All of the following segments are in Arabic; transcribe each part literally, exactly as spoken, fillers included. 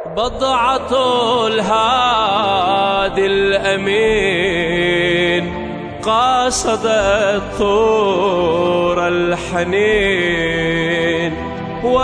بضعة الهادي الأمين قاصدت طور الحنين،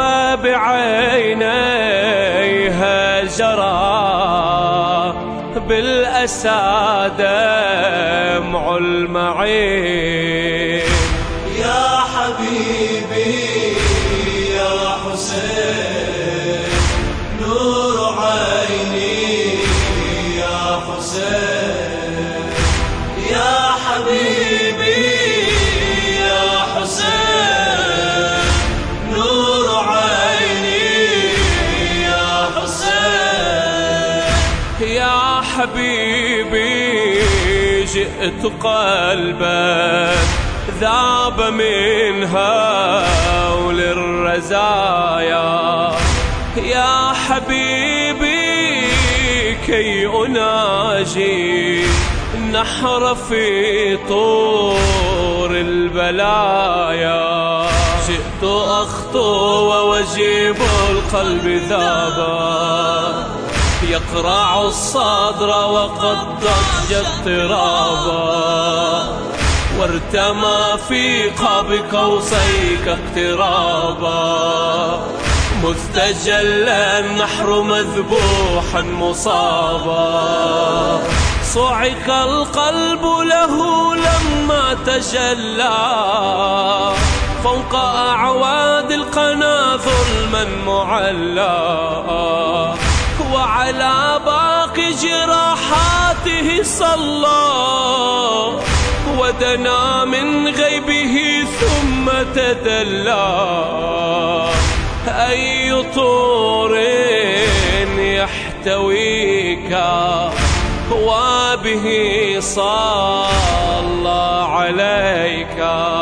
وبعينيها جرى بالأسى دمع المعين. يا حبيبي يا حسين نور عيني يا حسين، يا حبيبي يا حسين نور عيني يا حسين. يا حبيبي جئت قلبك ذاب من هول الرزايا، يا حبيبي كي أناجي نحر في طور البلايا. جئت أخطو ووجيب القلب ذابا، يقرع الصدر وقد ضج اضطرابا، وارتمى في قاب قوسيك اقترابا، مذ تجلى النحر مذبوحا مصابا. صعق القلب له لما تجلى فوق أعواد القنا ظلما معلى، وعلى باقي جراحاته صلى، ودنا من غيبه ثم تدلى. أي طور يحتويك وبه صلى عليك،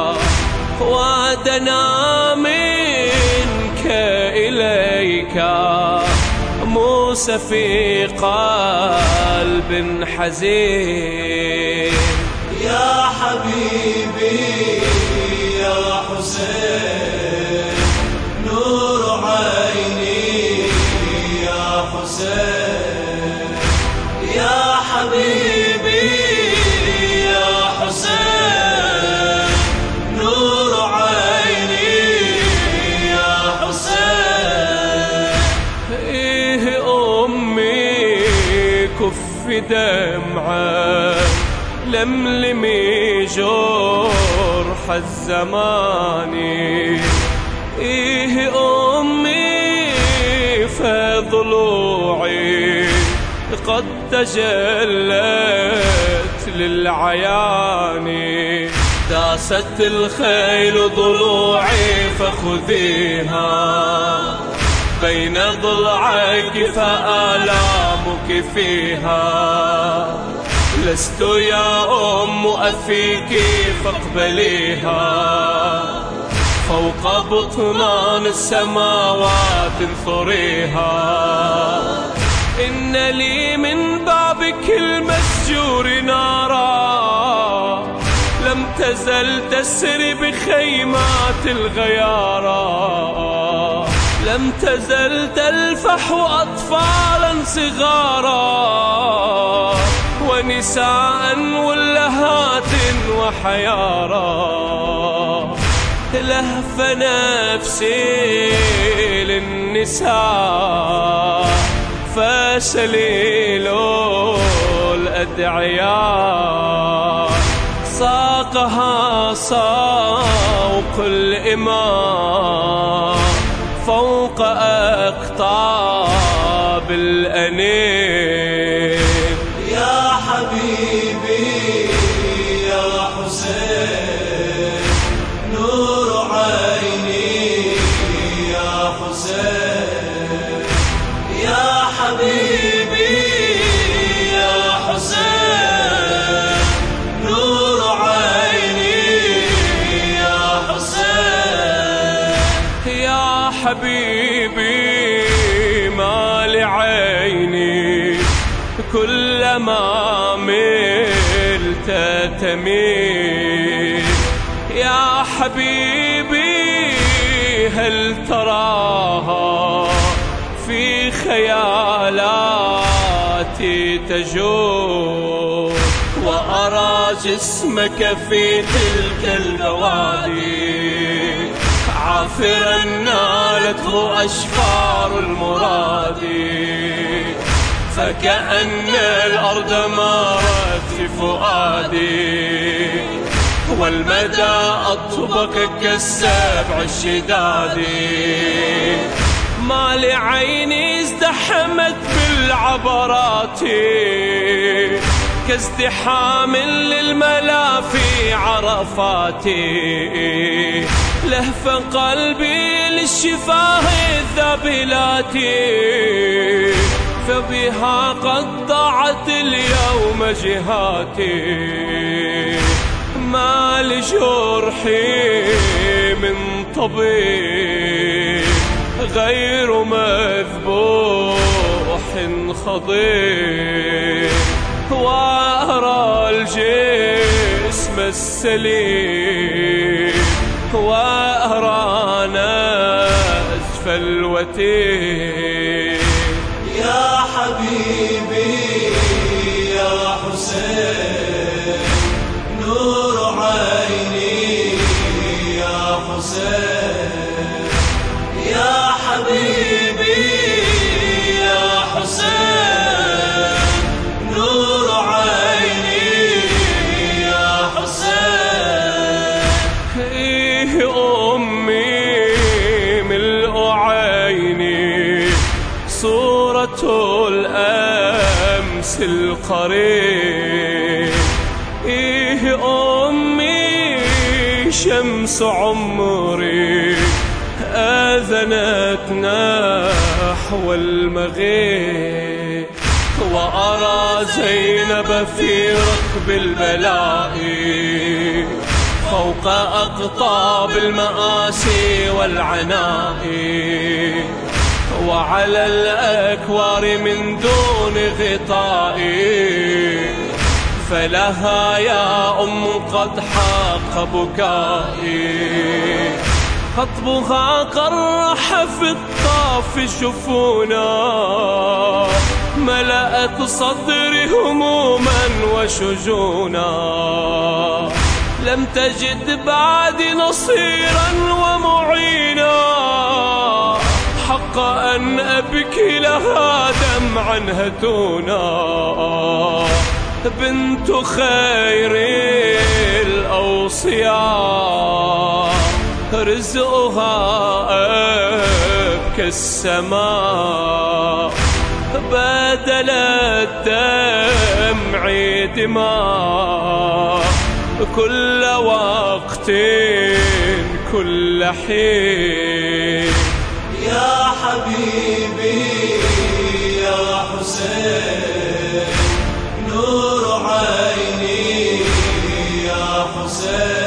ودنا منك إليك موسى في قلب حزين. يا حبيبي يا حسين نور عيني يا حسين، يا حبيبي يا حسين نور عيني يا حسين. إيه أمي كف دمعة لملمي جرح الزمان، إيه أمي فضلوعي قد تجلت للعيان، داست الخيل ضلوعي فخذيها بين ضلعيك فآلامك فيها. لست يا أم أفيك فاقبليها، فوق بطنان السماوات انثريها. إن لي من بابك المسجور نارا لم تزل تسري بخيمات الغيارى، لم تزل تلفح أطفالا صغارا ونساء ولهات وحيارى. لهف نفسي للنساء فسليل الأدعياء، ساقها سوق الإمام فوق أقطاب الأنين. يا حبيبي يا حسين نور عيني يا حسين، يا حبيبي يا حسين نور عيني يا حسين. يا حبيبي ما لعيني كلما ملت تميل، يا حبيبي هل تراها في خيال تجول، وأرى جسمك في تلك البوادي عافرا نالته أشفار المراد، فكأن الأرض مارت في فؤادي، والمدى أطبق كالسبع الشداد. ما لعيني ازدحمت بالعبرات كازدحام للملا في عرفاتي، لهف قلبي للشفاه الذابلات، فبها قد ضاعت اليوم جهاتي. ما لجرحي من طبيب غير مذبوح خضير، وأرى الجسم السليم وأرى نزف الوتير. يا حبيبي يا حسين نور عيني يا حسين، يا حبيبي يا حسين نور عيني يا حسين. إيه أمي ملء عيني صورة الأمس القريب، إيه أمي شمس عمري آذنت نحو المغيب، وأرى زينب في ركب البلاء فوق أقطاب المآسي والعناء، وعلى الأكوار من دون غطاء، فلها يا أم قد حاق بكائي. خطبها قرح في الطاف شفونا، ملأت صدري هموما وشجونا، لم تجد بعد نصيرا ومعينا، حق أن أبكي لها دمعا هتونا. بنت خير الأوصياء رزقها أبكى السماء، بدل الدمع دماء كل وقت كل حين. يا حبيبي يا حسين نور عيني يا حسين.